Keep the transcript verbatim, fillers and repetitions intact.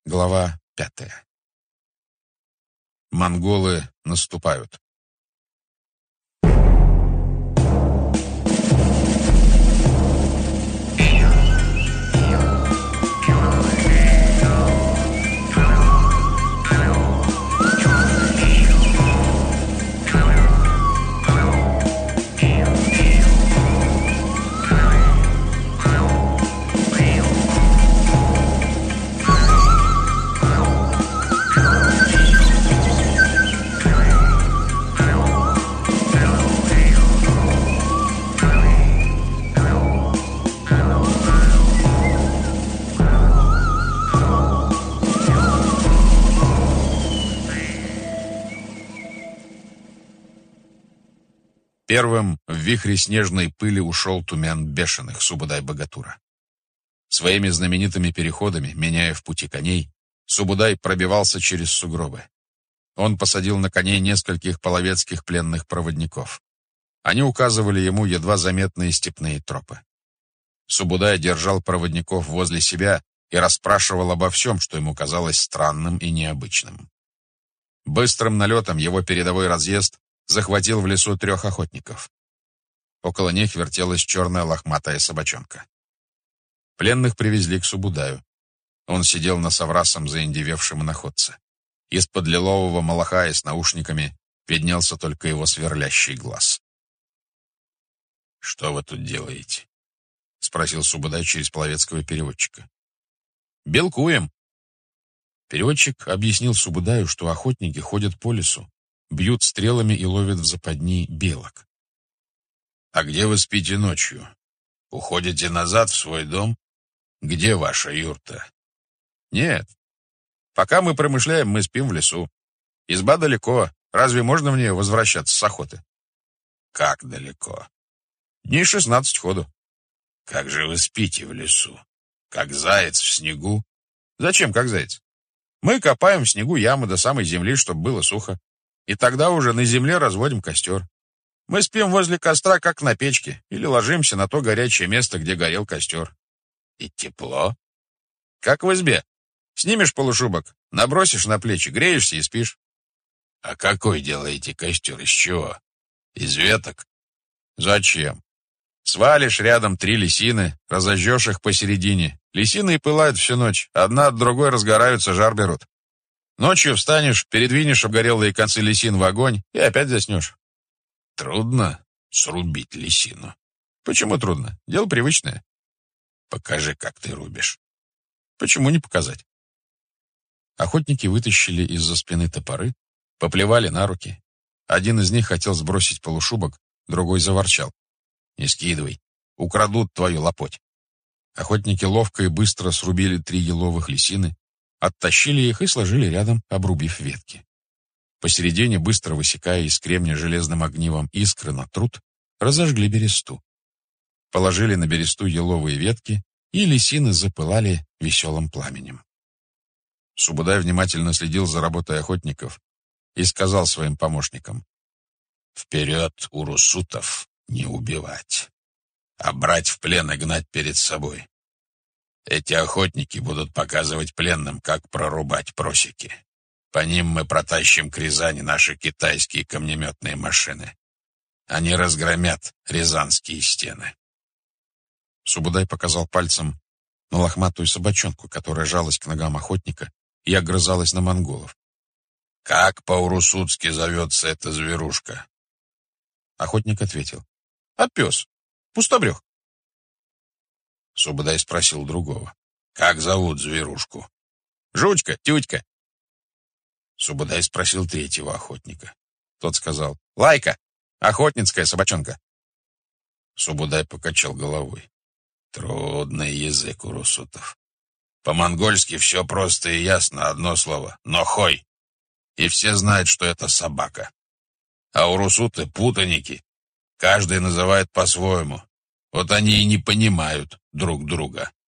Глава пятая. Монголы наступают. Первым в вихре снежной пыли ушел Тумян Бешеных, Субудай-богатура. Своими знаменитыми переходами, меняя в пути коней, Субудай пробивался через сугробы. Он посадил на коней нескольких половецких пленных проводников. Они указывали ему едва заметные степные тропы. Субудай держал проводников возле себя и расспрашивал обо всем, что ему казалось странным и необычным. Быстрым налетом его передовой разъезд захватил в лесу трех охотников. Около них вертелась черная лохматая собачонка. Пленных привезли к Субудаю. Он сидел на соврасом заиндевевшем находце. Из-под лилового малахая с наушниками виднелся только его сверлящий глаз. «Что вы тут делаете?» — спросил Субудай через половецкого переводчика. «Белкуем». Переводчик объяснил Субудаю, что охотники ходят по лесу, бьют стрелами и ловят в западни белок. «А где вы спите ночью? Уходите назад в свой дом? Где ваша юрта?» «Нет. Пока мы промышляем, мы спим в лесу. Изба далеко. Разве можно в нее возвращаться с охоты?» «Как далеко?» «Дней шестнадцать ходу». «Как же вы спите в лесу? Как заяц в снегу?» «Зачем как заяц? Мы копаем в снегу ямы до самой земли, чтобы было сухо. И тогда уже на земле разводим костер. Мы спим возле костра, как на печке, или ложимся на то горячее место, где горел костер. И тепло? Как в избе. Снимешь полушубок, набросишь на плечи, греешься и спишь. А какой делаете костер? Из чего? Из веток? Зачем? Свалишь рядом три лисины, разожжешь их посередине. Лисины и пылают всю ночь, одна от другой разгораются, жар берут. Ночью встанешь, передвинешь обгорелые концы лисин в огонь и опять заснешь. Трудно срубить лисину. Почему трудно? Дело привычное. Покажи, как ты рубишь. Почему не показать? Охотники вытащили из-за спины топоры, поплевали на руки. Один из них хотел сбросить полушубок, другой заворчал. Не скидывай, украдут твою лопоть. Охотники ловко и быстро срубили три еловых лисины, оттащили их и сложили рядом, обрубив ветки. Посередине, быстро высекая из кремня железным огнивом искры на труд, разожгли бересту. Положили на бересту еловые ветки, и лисины запылали веселым пламенем. Субудай внимательно следил за работой охотников и сказал своим помощникам: «Вперед урусутов не убивать, а брать в плен и гнать перед собой. Эти охотники будут показывать пленным, как прорубать просеки. По ним мы протащим к Рязани наши китайские камнеметные машины. Они разгромят рязанские стены». Субудай показал пальцем на лохматую собачонку, которая жалась к ногам охотника и огрызалась на монголов. «Как по-урусутски зовется эта зверушка?» Охотник ответил: «А пес, пустобрех». Субудай спросил другого: «Как зовут зверушку?» «Жучка, тютька». Субудай спросил третьего охотника. Тот сказал: «Лайка, охотницкая собачонка». Субудай покачал головой. Трудный язык у русутов. По-монгольски все просто и ясно, одно слово — нохой. И все знают, что это собака. А у русуты путаники. Каждый называет по-своему. Вот они и не понимают друг друга.